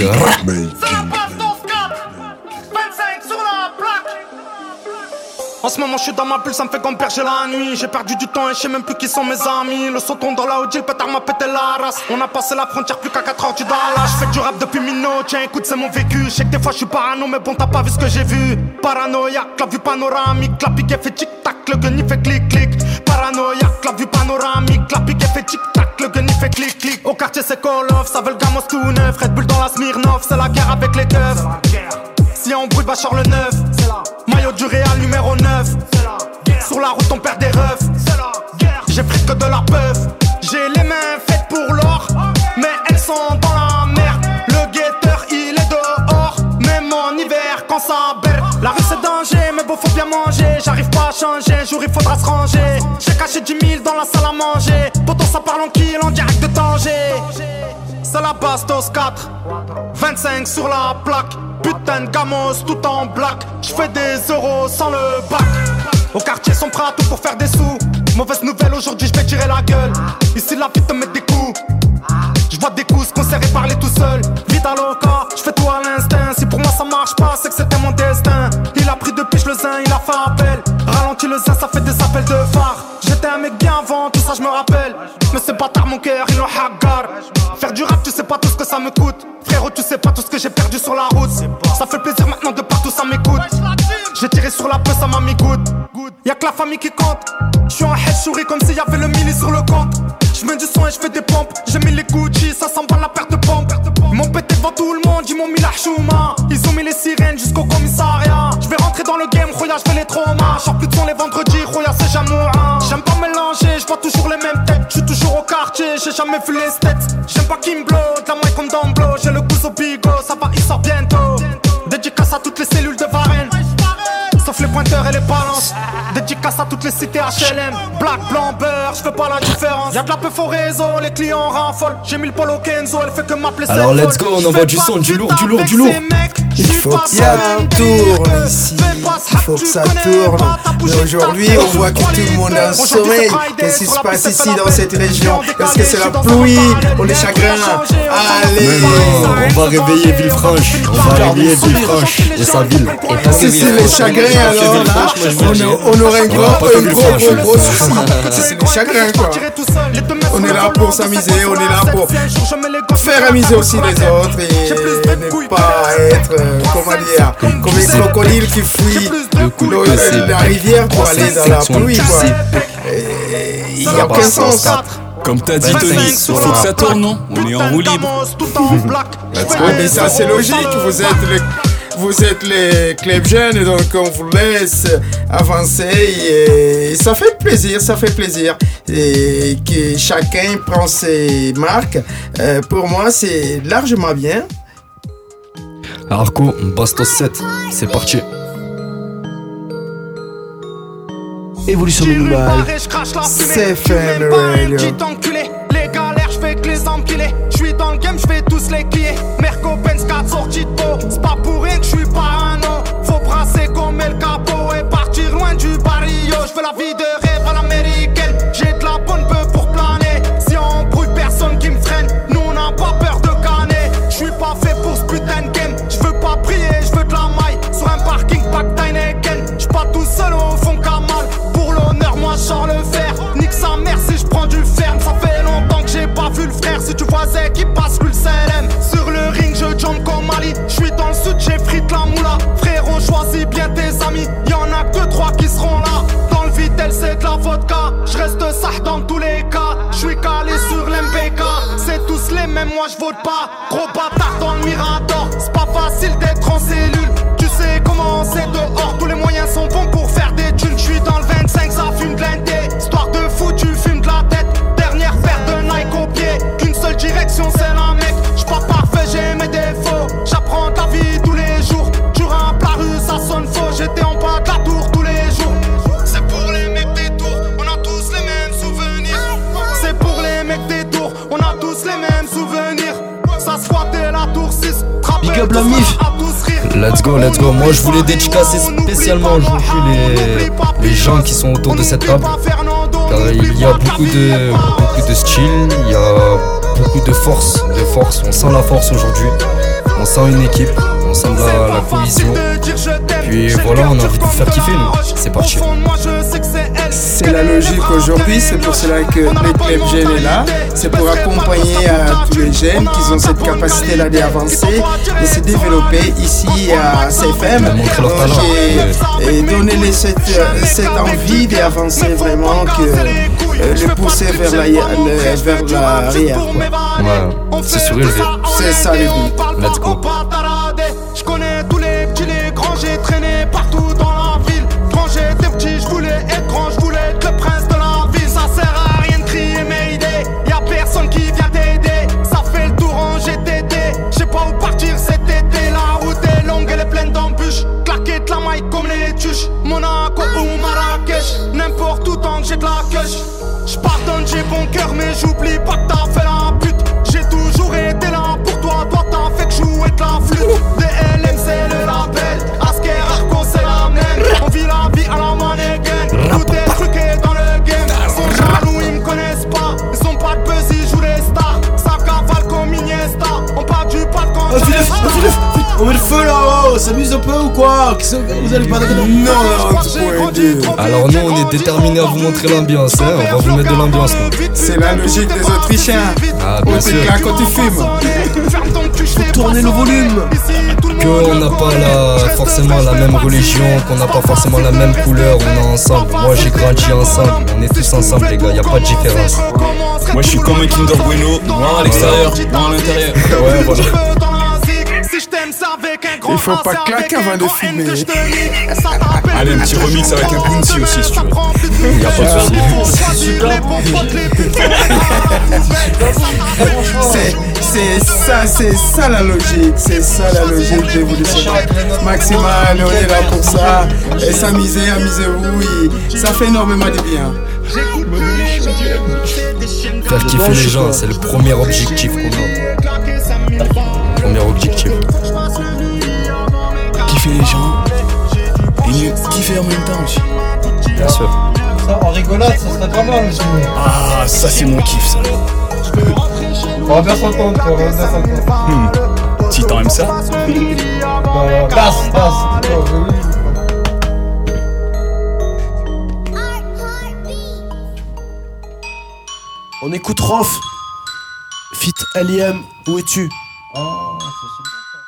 En ce moment je suis dans ma bulle, ça me fait comme j'ai la nuit. J'ai perdu du temps et je sais même plus qui sont mes amis. Le son tombe dans la Audi, le pétard m'a pété la race. On a passé la frontière plus qu'à quatre heures du Dallas. Je fais du rap depuis Mino, tiens écoute c'est mon vécu. Je sais que des fois je suis parano mais bon t'as pas vu ce que j'ai vu. Paranoïaque, la vue panoramique, la pique fait tic tac, le gun il fait clic clic. Paranoïaque, la vue panoramique, la pique fait tic tac, le gun il fait clic clic. Au quartier c'est call off, ça veut le gamos tout neuf. Red Bull dans la Smirnoff, c'est la guerre avec les keufs. Si on brûle Bachar le neuf, maillot du Real numéro neuf. Sur la route on perd des refs. J'ai pris que de la peuf. J'ai les mains faites pour l'or, mais elles sont dans la merde. Le guetteur il est dehors, même en hiver quand ça berre. La rue c'est danger, mais bon faut bien manger. J'arrive pas à changer, un jour il faudra se ranger. J'ai caché dix mille dans la salle à manger. Pourtant ça parle en kill en direct de Tanger. c'est la Bastos quatre. vingt-cinq sur la plaque. Putain de gamos tout en black. J'fais des euros sans le bac. Au quartier sont prêts à tout pour faire des sous. Mauvaise nouvelle, aujourd'hui j'vais tirer la gueule. Ici la vie te met des coups. J'vois des coups se conserver, parler tout seul. Vita loca, j'fais tout à l'instinct. Si pour moi ça marche pas, c'est que c'était mon destin. Il a pris de piche le zin, il a fait appel. Ralentis le zin, ça fait des appels de phare. J'étais un mec bien avant, tout ça je me rappelle. Mais c'est pas tard mon cœur, ils l'ont hagar. Faire du rap, tu sais pas tout ce que ça me coûte. Frérot, tu sais pas tout ce que j'ai perdu sur la route. Ça fait plaisir maintenant de partout, ça m'écoute. J'ai tiré sur la peau, ça m'a mis good. Y'a que la famille qui compte. J'suis en head, souris comme s'il y avait le milli sur le compte. J'mets du son et j'fais des pompes. J'ai mis les Gucci, ça s'en bat la perte de pompe. Ils m'ont pété devant tout le monde, ils m'ont mis la chouma. Ils ont mis les sirènes jusqu'au commissariat. J'vais rentrer dans le game, Roya, j'fais les traumas. J'sors plus de son les vendredis, Roya, c'est jamais un. J'aime pas mélanger, j'vois toujours les mêmes têtes. J'suis toujours au quartier, j'ai jamais vu les stats. J'aime pas Kimblo, de la maille comme Damblo. J'ai le pouce au bigot, ça va, il sort bientôt. Dédicace à toutes les cellules de Varenne. Sauf les pointeurs et les balances. Dédicace à toutes les cités H L M. Black, blanc, beurre, j'fais pas la différence. Y'a de la peu au réseau, les clients raffolent. J'ai mis le polo Kenzo, elle fait que m'appeler. Alors let's go, on envoie du son, du lourd, du lourd, du lourd. Il faut que ça tourne ici. Il faut que ça tourne. Mais aujourd'hui, on voit que tout le monde a un sommeil. Qu'est-ce qui se passe ici dans cette région? Est-ce que c'est la pluie ou les chagrins? Allez, on va réveiller Villefranche. On va réveiller Villefranche et sa ville. Si c'est les chagrins, alors là, on, on aurait un gros, un gros, gros, gros souci. Si c'est les chagrins, quoi. On est là pour s'amuser, on est là pour faire amuser aussi les autres et ne pas être, euh, comment dire, comme les crocodiles qui fuient l'eau de la rivière pour aller dans la pluie, quoi. Il n'y a aucun sens. Comme t'as dit Tony, faut que ça tourne, non? On est en roue libre. Mais ça c'est logique, vous êtes les... Vous êtes les clubs jeunes, donc on vous laisse avancer et ça fait plaisir, ça fait plaisir et que chacun prend ses marques. Euh, pour moi, c'est largement bien. Arco, Bastos sept, c'est parti. Évolution minimale, c'est fait le radio. Les galères, j'fais que les empiler. J'suis dans le game, j'fais tous les cliés. Merco Benz quatre sorties de peau. C'est pas pour rien que j'suis parano. Faut brasser comme El Capo et partir loin du barrio. J'veux la vie de rêve à l'américaine. J'ai de la bonne peu pour planer. Si on brouille, personne qui me freine. Nous on n'a pas peur de canner. J'suis pas fait pour ce putain de game. J'veux pas prier, j'veux de la maille. Sur un parking pack Heineken. J'suis pas tout seul au fond Kamal. Pour l'honneur, moi j'en le faire. Nique sa mère si j'prends du ferme. Ça fait longtemps que j'ai pas vu le frère. Si tu vois Zé qui passe plus le C L M. Sur le ring je jump comme Ali. J'suis dans le sud, j'ai frite la moula. Frérot, choisis bien tes amis. Y'en a que trois qui seront là. Dans le Vitel c'est de la vodka. J'reste sah dans tous les cas. J'suis calé sur l'M P K. C'est tous les mêmes, moi j'vote pas. Gros bâtard dans le Mirador. C'est pas facile d'être en cellule. Tu sais comment c'est dehors. Tous les moyens sont bons pour faire des thunes. J'suis dans le vingt-cinq, ça fume de l'Indé. Histoire de fou, tu fumes de la tête. Dernière paire de Nike au pied. Qu'une seule direction, c'est la mec. J'suis pas parfait, j'ai mes défauts. J'apprends de la vie tous les jours. Tu rappes la rue, ça sonne faux. J'étais en bas de la tour tous les jours. C'est pour les mecs des tours, on a tous les mêmes souvenirs. C'est pour les mecs des tours, on a tous les mêmes souvenirs. Ça se voit dès la tour six. Big up la mif. Let's go, let's go. Moi je voulais dédicacer spécialement aujourd'hui les, les gens qui sont autour de cette table. Car il y a beaucoup de, beaucoup de style, il y a beaucoup de force, de force. On sent la force aujourd'hui. On sent une équipe, on sent la, la cohésion. Puis voilà, on a envie de vous faire kiffer nous. C'est parti. C'est la logique aujourd'hui, c'est pour cela que le club jeune est là. C'est pour accompagner à tous les jeunes qui ont cette capacité-là d'avancer, de se développer ici à C F M. Donc, et, et donner les, cette, cette envie d'avancer vraiment, que euh, le pousser vers l'arrière. Vers l'arrière ouais, c'est surélevé. C'est ça le but. Let's go. Je connais tous les petits, les grands, j'ai traîné partout dans la ville. Quand j'étais petit, je voulais être grand, je voulais être le prince de la ville. Ça sert à rien de crier mes idées, y'a personne qui vient t'aider. Ça fait le tour en G T T, je sais pas où partir cet été. La route est longue, elle est pleine d'embûches. Claquer de la maille comme les tuches. Monaco ou Marrakech, n'importe où tant que j'ai de la queue. J'pardonne, j'ai bon cœur, mais j'oublie pas que t'as fait la pute. J'ai toujours été Oh, tu lèves, oh, tu lèves. On met le feu là-haut, on s'amuse un peu ou quoi? Vous allez pas d'accord? Non, non, alors nous on est déterminés à vous montrer l'ambiance, hein. On va vous mettre de l'ambiance. C'est la logique des Autrichiens. Ah, bien sûr. Là quand tu fumes. Faut tourner le volume. Qu'on n'a pas la, forcément la même religion, qu'on n'a pas forcément la même couleur, on est ensemble. Moi j'ai grandi ensemble, on est tous ensemble les gars, y a pas de différence. Moi je suis comme un Kinder Bueno, noir à l'extérieur, noir à l'intérieur. Ouais, voilà. Il faut pas claquer avant de fumer. Allez, un petit remix avec un bounty aussi si tu veux. Y'a pas de soucis. C'est, c'est ça, c'est ça la logique. C'est ça la logique de l'évolution maximale. On est là pour ça. Et s'amuser, amusez-vous. Et ça fait énormément de bien. Faire kiffer les gens, c'est le premier objectif qu'on a. Premier objectif. Kiffer les gens et kiffer en même temps aussi. Bien sûr. Ça, en rigolade, ça serait pas mal aussi. Ah, ça c'est mon kiff ça. On va bien s'entendre, on va bien s'entendre. Hmm. Si t'aimes ça. Euh, basse, basse. On écoute Rof. Fit L I M, où es-tu? Oh, c'est super.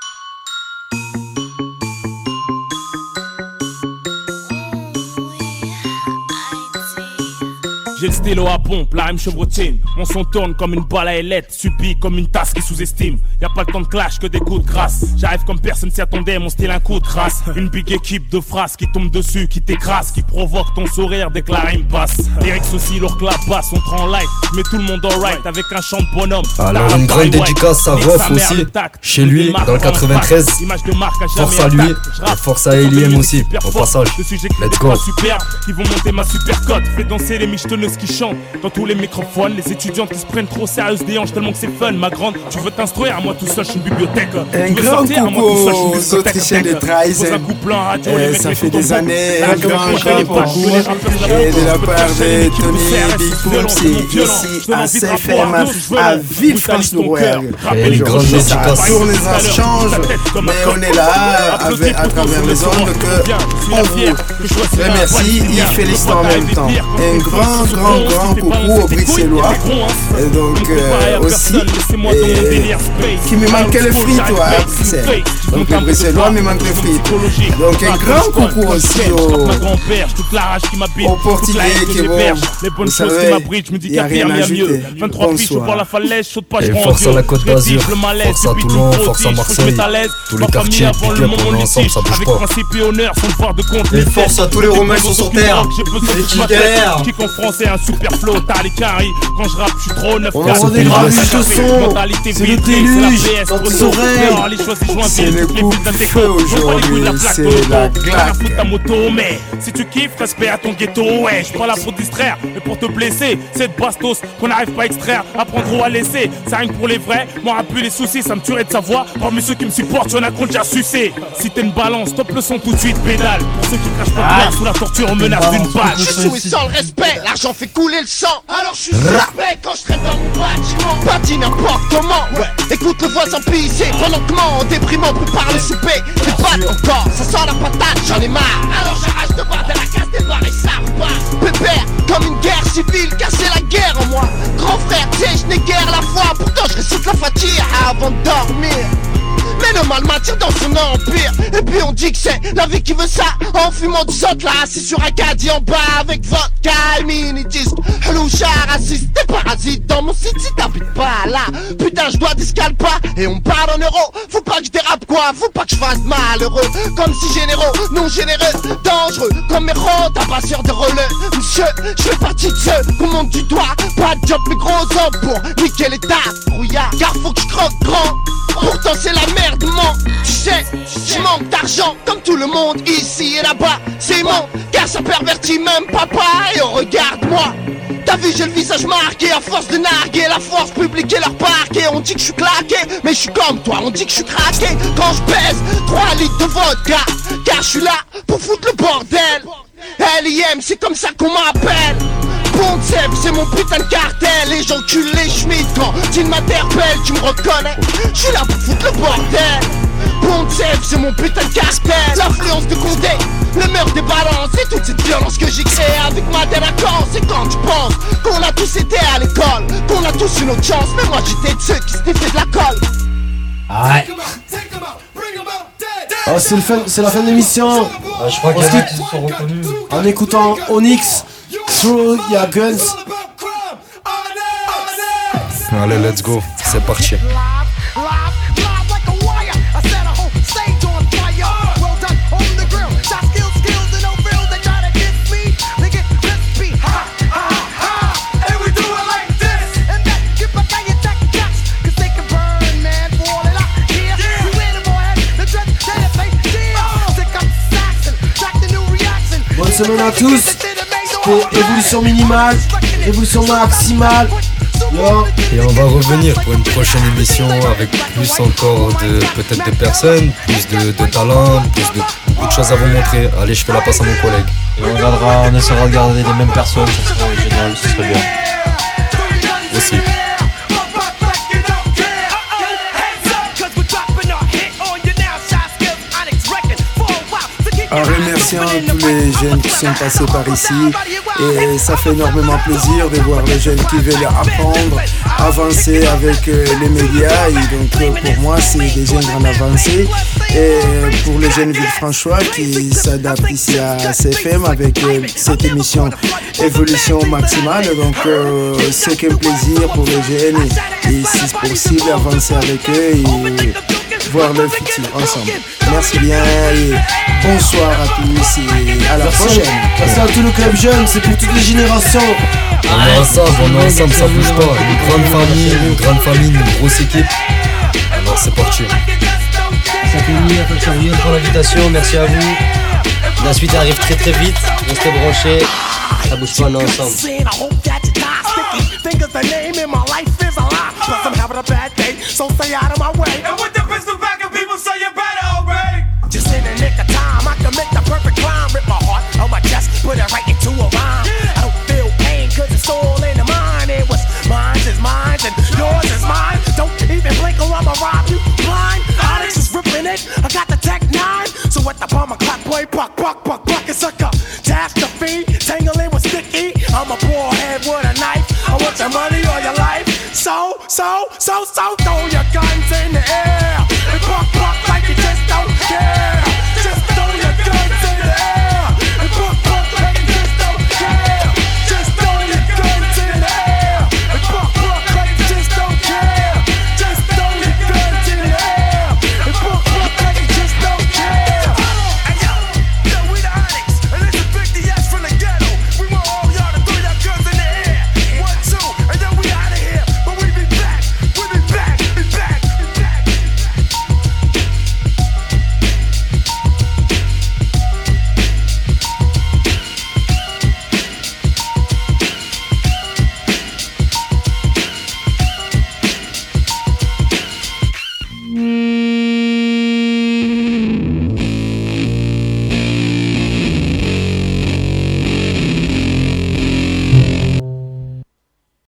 J'ai le stylo à pompe, la rime chevrotine. On s'en tourne comme une balle à ailettes, subie comme une tasse qui sous-estime. Y'a pas le temps de clash que des coups de grâce. J'arrive comme personne s'y attendait, mon style un coup de race. Une big équipe de phrases qui tombe dessus, qui t'écrase, qui provoque ton sourire dès que la rime passe. Lyrics aussi lourd que la basse, on prend en live, mais tout le monde en right avec un chant de bonhomme. Alors une grande dédicace à Rof aussi, chez lui, dans le quatre-vingt-treize. Force à lui, et force à L I M aussi, au passage. Let's go. Super, qui vont monter ma super cote, fait danser les michetonneuses qui chantent dans tous les microphones, les étudiantes qui se prennent trop sérieuses des hanches tellement que c'est fun. Ma grande, tu veux t'instruire, moi tout seul je suis une bibliothèque. Un grand coucou aux Autrichiens de Traisen. Ça fait des années, un grand grand coucou. Et de la part de Tony Big Boom, c'est ici à C F M à Villefranche-Nourouergue. Aujourd'hui ça tourne, ça change, mais on est là avec, à travers les ondes que on vous remercie et félicite en même temps. Un grand grand grand coucou aux Bruxellois. Et donc euh, aussi et, qui me manquait le frites, toi, Bruxelles. Donc les Bruxellois me manquent le frites. Donc un grand coucou aussi aux, aux Portugais qui vont, vous savez, il n'y a rien à ajouter. Bonsoir. Et force à la Côte d'Azur, force à Toulon, force à Marseille, tous les quartiers, piqués pour nous ensemble, ça bouge pas. Et force à tous les Romains qui sont sur terre et qui galèrent. C'est un super flow, t'as les caries. Quand je rappe, je suis trop neuf. On a des graves de son. C'est le déluge dans tes oreilles. C'est le coup de feu aujourd'hui. C'est la claque. Ta moto, mais si tu kiffes, respect à ton ghetto. Ouais, je suis pas là pour te distraire, mais pour te blesser. Cette bastos qu'on n'arrive pas à extraire, apprendre ou à laisser. Ça rien que pour les vrais. Moi, plus les soucis, ça me tuerait de savoir. Parmi ceux qui me supportent, y'en a qu'on déjà sucé. Si t'es une balance, top le son tout de suite, pédale. Pour ceux qui crachent pas de l'air sous la torture, on menace d'une balle. Je suis sans le respect, l'argent fait couler le sang. Alors je suis suspect quand je traite dans mon bâtiment. Pas dit n'importe comment, ouais. Écoute le voisin pisser pendant que moi en déprimant prépare le souper. Les pattes encore, ça sent la patate, j'en ai marre. Alors j'arrache de barre de la case des bars et ça repart. Pépère, comme une guerre civile, car c'est la guerre en moi. Grand frère, tu sais, je n'ai guère la foi, pourtant je récite la fatigue avant de dormir. Mais le mal m'attire dans son empire. Et puis on dit que c'est la vie qui veut ça. En fumant du zot là, assis sur un caddie en bas avec vodka et mini-disque. Loucha, raciste, t'es parasite dans mon city, t'habites pas là. Putain, je dois discalpa et on parle en euros. Faut pas que je dérape quoi, faut pas que je fasse malheureux. Comme si généraux, non généreux, dangereux. Comme héros, t'as pas sûr de relais. Monsieur, je fais partie de ceux qu'on monte du doigt. Pas de job, mais gros hommes pour niquer l'état. Brouillard, car faut que je croque grand. Pourtant c'est la merde, man. Tu sais, je manque d'argent comme tout le monde ici et là-bas. C'est mon, car ça pervertit même papa. Et oh regarde-moi, t'as vu j'ai le visage marqué à force de narguer la force publique et leur parquet. On dit que je suis claqué, mais je suis comme toi, on dit que je suis craqué. Quand je pèse trois litres de vodka, car je suis là pour foutre le bordel. L I M, c'est comme ça qu'on m'appelle. Bon Seb, c'est mon putain de cartel. Et j'encule les Schmitt quand tu m'interpelles, tu me reconnais. Je suis là pour foutre le bordel. mon putain de casse-pelle. L'influence de Condé, le meurtre des balances et toute cette violence que j'ai créée avec ma délinquance. Et quand tu penses qu'on a tous été à l'école, qu'on a tous une autre chance, mais moi j'étais de ceux qui s'étaient fait de la colle. Ouais. Oh, c'est, le fin, c'est la fin de l'émission. Ah, je crois qu'il y en a qui se sont reconnus. En écoutant Onyx, Through Your Guns. Allez, let's go, c'est parti. Bonne semaine à tous. C'était évolution minimale, évolution maximale. Yo. Et on va revenir pour une prochaine émission avec plus encore de peut-être de personnes, plus de, de talent, plus de beaucoup de choses à vous montrer. Allez, je fais la passe à mon collègue. Et on regardera, on essaiera de garder les mêmes personnes, ça serait génial, ce serait bien. Aussi. En remerciant tous les jeunes qui sont passés par ici, et ça fait énormément plaisir de voir les jeunes qui veulent apprendre, avancer avec euh, les médias, et donc euh, pour moi c'est des jeunes en avancée. Et pour les jeunes Villefranchois qui s'adaptent ici à C F M avec euh, cette émission Évolution Maximale, donc euh, c'est qu'un plaisir pour les jeunes et, et si c'est possible avancer avec eux et voir le futur ensemble. Merci bien et bonsoir à tous et à la Merci. prochaine. Merci à tout le club jeune, c'est pour toutes les générations. On est ensemble, on est ensemble, ça bouge pas. Une grande famille, une grande famille, une grosse équipe. Alors c'est parti. Ça finit, Alpha pour l'invitation, merci à vous. La suite arrive très très vite, restez branchés, ça bouge pas, on est ensemble. Think of the name in my life is a lie. Plus I'm having a bad day, so stay out of my way. And with the pistol back and people say you better obey. Just in the nick of time, I can make the perfect climb. Rip my heart on my chest, put it right into a rhyme. I don't feel pain cause it's all in the mind. And what's mine is mine and yours is mine. Don't even blink or I'ma rob you blind. Onyx is ripping it, I got the tech nine. So what the bomber clap boy, buck, buck, buck, buck, it's a cup. Catastrophe, tangling with sticky. I'm a poor head with a knife. I want your money or your life. So, so, so, so, throw your